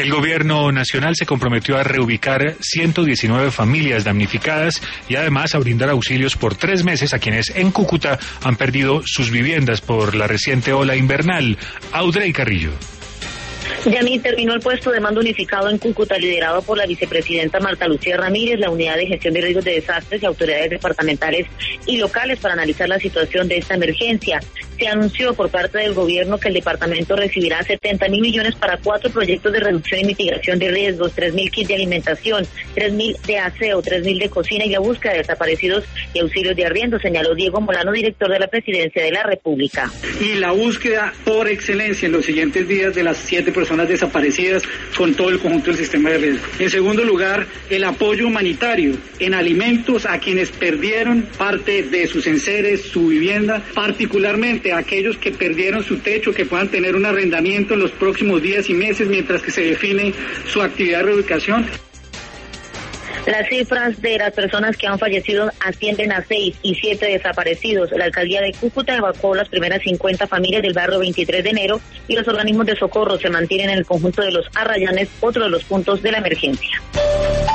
El gobierno nacional se comprometió a reubicar 119 familias damnificadas y además a brindar auxilios por 3 meses a quienes en Cúcuta han perdido sus viviendas por la reciente ola invernal. Audrey Carrillo. Yamil, terminó el puesto de mando unificado en Cúcuta, liderado por la vicepresidenta Marta Lucía Ramírez, la Unidad de Gestión de Riesgos de Desastres y autoridades departamentales y locales para analizar la situación de esta emergencia. Se anunció por parte del gobierno que el departamento recibirá 70.000 millones para 4 proyectos de reducción y mitigación de riesgos, 3.000 kits de alimentación, 3.000 de aseo, 3.000 de cocina y la búsqueda de desaparecidos y auxilios de arriendo, señaló Diego Molano, director de la Presidencia de la República. Y la búsqueda por excelencia en los siguientes días de las 7 personas desaparecidas con todo el conjunto del sistema de riesgo. En segundo lugar, el apoyo humanitario en alimentos a quienes perdieron parte de sus enseres, su vivienda, particularmente a aquellos que perdieron su techo, que puedan tener un arrendamiento en los próximos días y meses mientras que se define su actividad de reubicación. Las cifras de las personas que han fallecido ascienden a 6 y 7 desaparecidos. La alcaldía de Cúcuta evacuó las primeras 50 familias del barrio 23 de enero y los organismos de socorro se mantienen en el conjunto de los Arrayanes, otro de los puntos de la emergencia.